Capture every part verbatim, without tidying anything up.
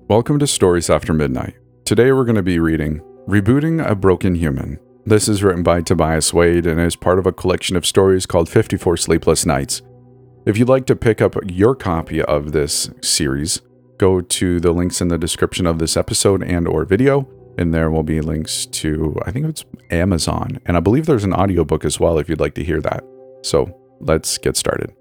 Welcome to Stories After Midnight. Today we're going to be reading Rebooting a Broken Human. This is written by Tobias Wade and is part of a collection of stories called fifty-four Sleepless Nights. If you'd like to pick up your copy of this series, go to the links in the description of this episode and or video, and there will be links to, I think it's Amazon, and I believe there's an audiobook as well if you'd like to hear that. So let's get started.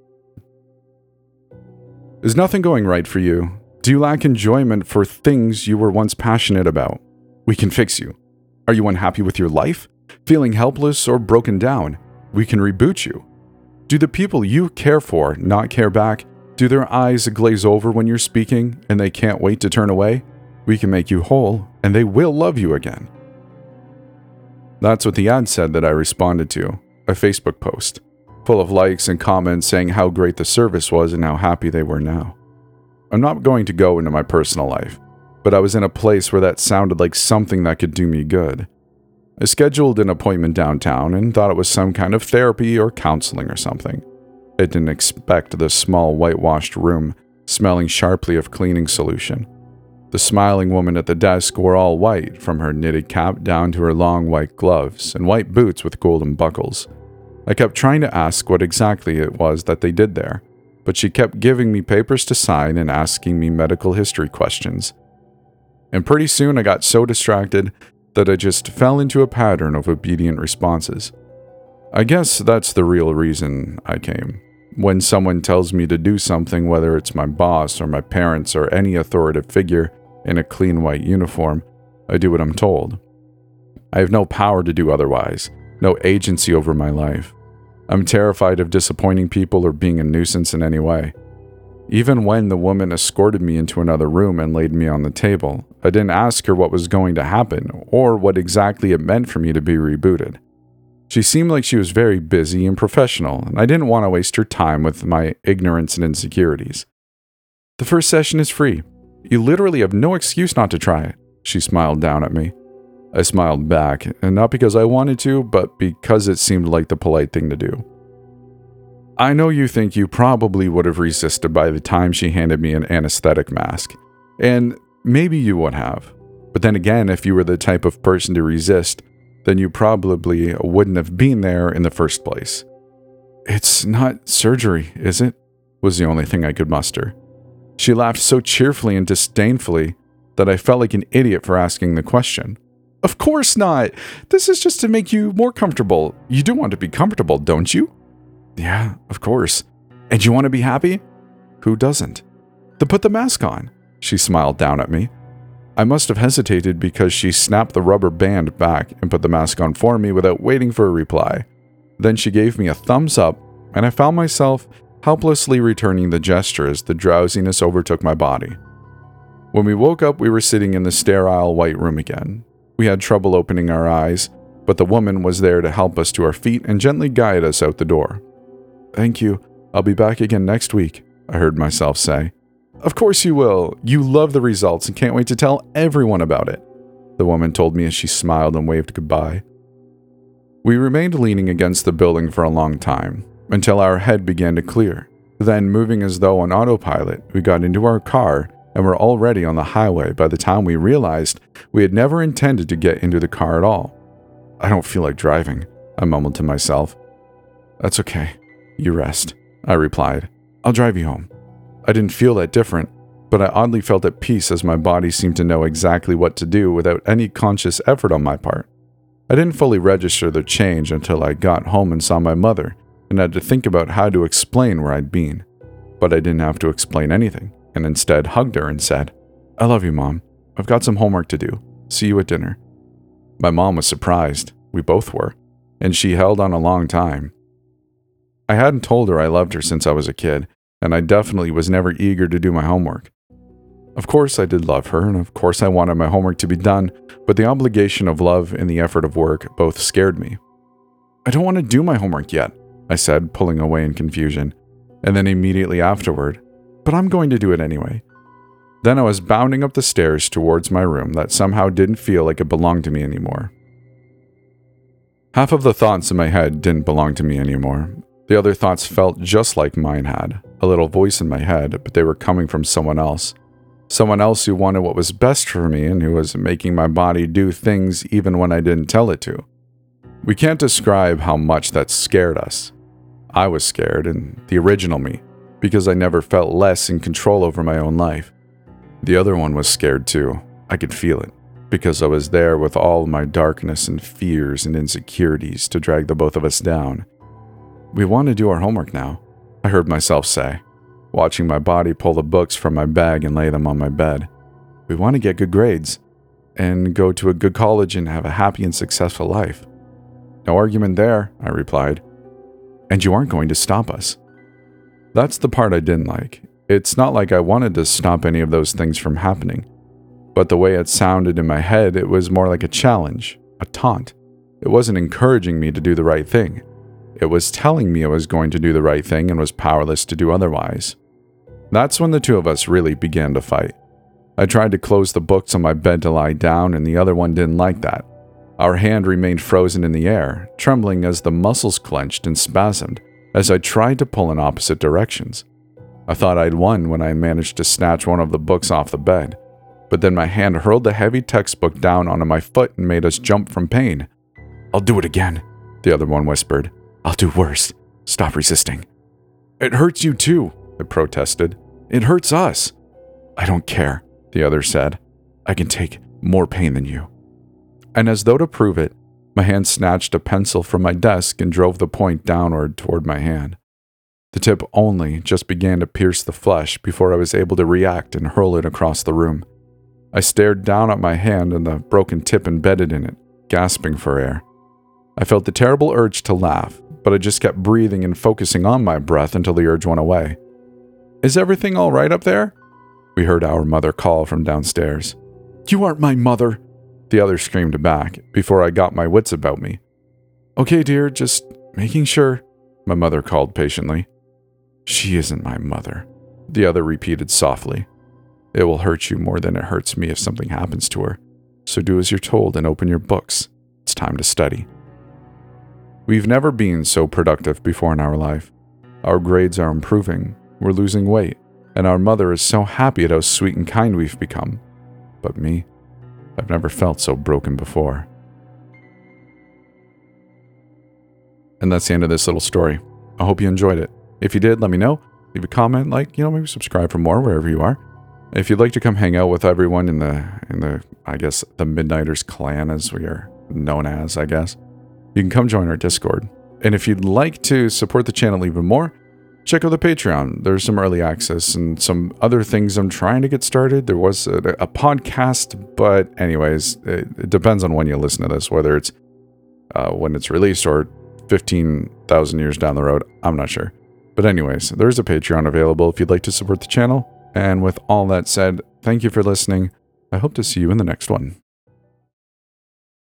Is nothing going right for you? Do you lack enjoyment for things you were once passionate about? We can fix you. Are you unhappy with your life? Feeling helpless or broken down? We can reboot you. Do the people you care for not care back? Do their eyes glaze over when you're speaking and they can't wait to turn away? We can make you whole and they will love you again. That's what the ad said that I responded to, a Facebook post, full of likes and comments saying how great the service was and how happy they were now. I'm not going to go into my personal life, but I was in a place where that sounded like something that could do me good. I scheduled an appointment downtown and thought it was some kind of therapy or counseling or something. I didn't expect the small whitewashed room smelling sharply of cleaning solution. The smiling woman at the desk wore all white, from her knitted cap down to her long white gloves and white boots with golden buckles. I kept trying to ask what exactly it was that they did there, but she kept giving me papers to sign and asking me medical history questions. And pretty soon I got so distracted that I just fell into a pattern of obedient responses. I guess that's the real reason I came. When someone tells me to do something, whether it's my boss or my parents or any authoritative figure in a clean white uniform, I do what I'm told. I have no power to do otherwise, no agency over my life. I'm terrified of disappointing people or being a nuisance in any way. Even when the woman escorted me into another room and laid me on the table, I didn't ask her what was going to happen or what exactly it meant for me to be rebooted. She seemed like she was very busy and professional, and I didn't want to waste her time with my ignorance and insecurities. The first session is free. You literally have no excuse not to try it, she smiled down at me. I smiled back, and not because I wanted to, but because it seemed like the polite thing to do. I know you think you probably would have resisted by the time she handed me an anesthetic mask, and maybe you would have. But then again, if you were the type of person to resist, then you probably wouldn't have been there in the first place. It's not surgery, is it? Was the only thing I could muster. She laughed so cheerfully and disdainfully that I felt like an idiot for asking the question. Of course not. This is just to make you more comfortable. You do want to be comfortable, don't you? Yeah, of course. And you want to be happy? Who doesn't? Then put the mask on. She smiled down at me. I must have hesitated because she snapped the rubber band back and put the mask on for me without waiting for a reply. Then she gave me a thumbs up, and I found myself helplessly returning the gesture as the drowsiness overtook my body. When we woke up, we were sitting in the sterile white room again. We had trouble opening our eyes, but the woman was there to help us to our feet and gently guide us out the door. Thank you. I'll be back again next week, I heard myself say. Of course you will. You love the results and can't wait to tell everyone about it, the woman told me as she smiled and waved goodbye. We remained leaning against the building for a long time, until our head began to clear. Then, moving as though on autopilot, we got into our car and were already on the highway by the time we realized we had never intended to get into the car at all. I don't feel like driving, I mumbled to myself. That's okay. You rest, I replied. I'll drive you home. I didn't feel that different, but I oddly felt at peace as my body seemed to know exactly what to do without any conscious effort on my part. I didn't fully register the change until I got home and saw my mother and had to think about how to explain where I'd been. But I didn't have to explain anything, and instead hugged her and said, I love you, Mom. I've got some homework to do. See you at dinner. My mom was surprised. We both were. And she held on a long time. I hadn't told her I loved her since I was a kid, and I definitely was never eager to do my homework. Of course I did love her, and of course I wanted my homework to be done, but the obligation of love and the effort of work both scared me. I don't want to do my homework yet, I said, pulling away in confusion, and then immediately afterward, but I'm going to do it anyway. Then I was bounding up the stairs towards my room that somehow didn't feel like it belonged to me anymore. Half of the thoughts in my head didn't belong to me anymore. The other thoughts felt just like mine had, a little voice in my head, but they were coming from someone else. Someone else who wanted what was best for me and who was making my body do things even when I didn't tell it to. We can't describe how much that scared us. I was scared, and the original me, because I never felt less in control over my own life. The other one was scared too. I could feel it, because I was there with all my darkness and fears and insecurities to drag the both of us down. We want to do our homework now, I heard myself say, watching my body pull the books from my bag and lay them on my bed. We want to get good grades, and go to a good college and have a happy and successful life. No argument there, I replied. And you aren't going to stop us. That's the part I didn't like. It's not like I wanted to stop any of those things from happening. But the way it sounded in my head, it was more like a challenge, a taunt. It wasn't encouraging me to do the right thing. It was telling me I was going to do the right thing and was powerless to do otherwise. That's when the two of us really began to fight. I tried to close the books on my bed to lie down, and the other one didn't like that. Our hand remained frozen in the air, trembling as the muscles clenched and spasmed as I tried to pull in opposite directions. I thought I'd won when I managed to snatch one of the books off the bed, but then my hand hurled the heavy textbook down onto my foot and made us jump from pain. "I'll do it again," the other one whispered. "I'll do worse. Stop resisting." "It hurts you too," I protested. "It hurts us." "I don't care," the other said. "I can take more pain than you." And as though to prove it, my hand snatched a pencil from my desk and drove the point downward toward my hand. The tip only just began to pierce the flesh before I was able to react and hurl it across the room. I stared down at my hand and the broken tip embedded in it, gasping for air. I felt the terrible urge to laugh, but I just kept breathing and focusing on my breath until the urge went away. "Is everything all right up there?" we heard our mother call from downstairs. "You aren't my mother," the other screamed back before I got my wits about me. "Okay, dear, just making sure," my mother called patiently. "She isn't my mother," the other repeated softly. "It will hurt you more than it hurts me if something happens to her, so do as you're told and open your books. It's time to study." We've never been so productive before in our life. Our grades are improving, we're losing weight, and our mother is so happy at how sweet and kind we've become. But me, I've never felt so broken before. And that's the end of this little story. I hope you enjoyed it. If you did, let me know. Leave a comment, like, you know, maybe subscribe for more wherever you are. If you'd like to come hang out with everyone in the, in the, I guess, the Midnighters clan, as we are known as, I guess, you can come join our Discord. And if you'd like to support the channel even more, check out the Patreon. There's some early access and some other things I'm trying to get started. There was a, a podcast, but anyways, it, it depends on when you listen to this, whether it's uh, when it's released or fifteen thousand years down the road. I'm not sure. But anyways, there's a Patreon available if you'd like to support the channel. And with all that said, thank you for listening. I hope to see you in the next one.